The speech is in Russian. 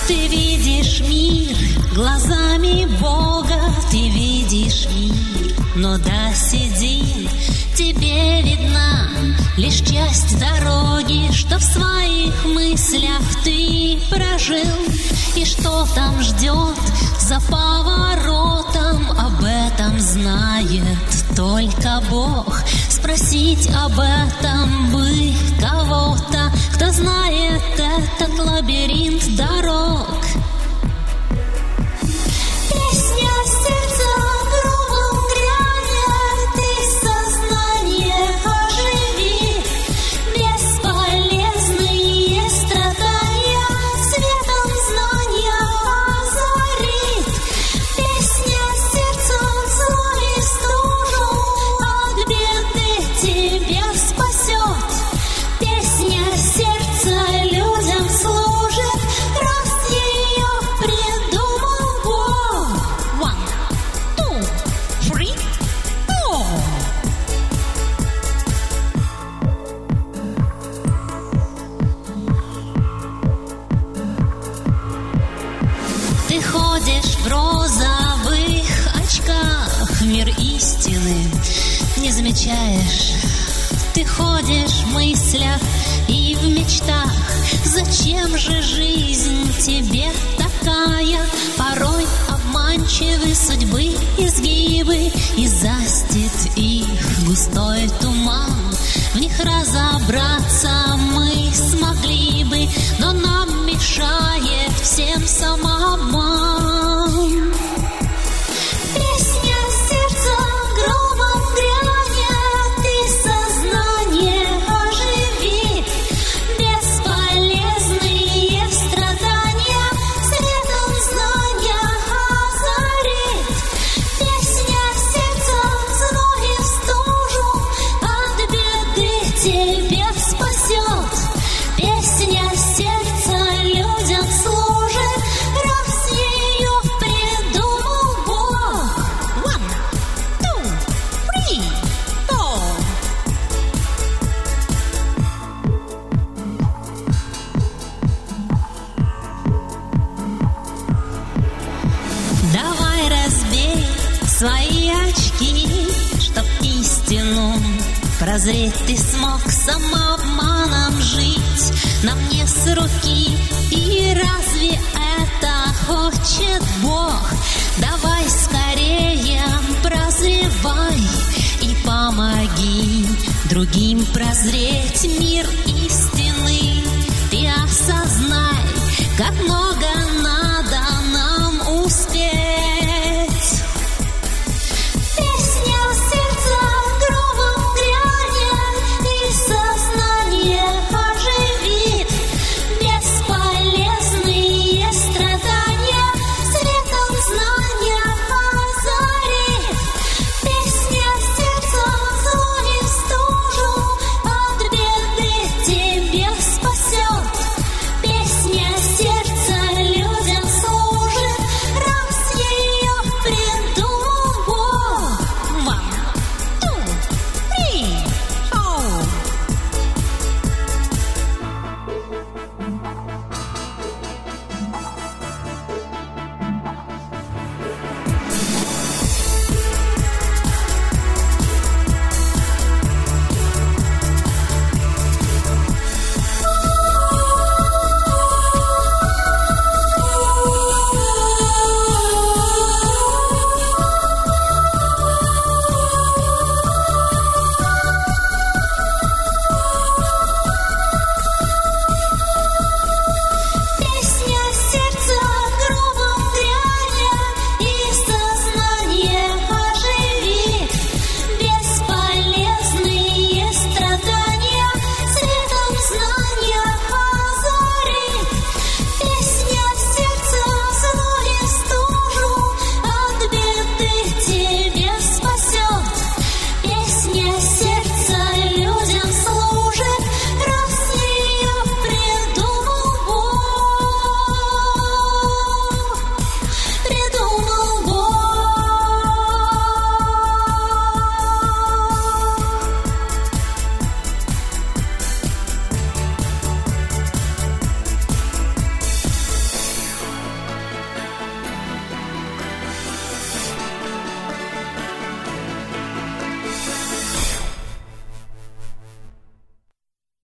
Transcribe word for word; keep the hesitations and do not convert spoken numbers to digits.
Ты видишь мир глазами Бога, ты видишь мир, но до седин тебе видна лишь часть дороги, что в своих мыслях ты прожил. И что там ждет за поворотом, об этом знает только Бог. Спросить об этом бы кого-то, кто знает этот лабиринт дорог. Песня сердца громом грянет, ты сознание оживи. Бесполезные страдания светом знания озарит. Песня сердца зло и стужу от беды тебя спасет. Песня сердца людям служит, раз ее придумал Бог. One, two, three, four. Ты ходишь в розовых очках, мир истины не замечаешь. Ты ходишь в мыслях и в мечтах. Зачем же жизнь тебе такая? Порой обманчивы судьбы изгибы, и застит их густой туман. В них разобраться мы смогли бы, но нам мешает всем самообман. Песня сердца громом грянет, ты сознание оживи. Бесполезные страдания светом знания озарит. Песня сердца зло и стужу от беды тебя спасет. Песня сердца людям служит, раз ее придумал Бог. One, two, three, four. Давай разбей свои очки, чтоб истину прозреть ты смог. Самообманом жить нам не с руки, и разве это хочет Бог? Давай скорее прозревай и помоги другим прозреть мир истины. Ты осознай, как много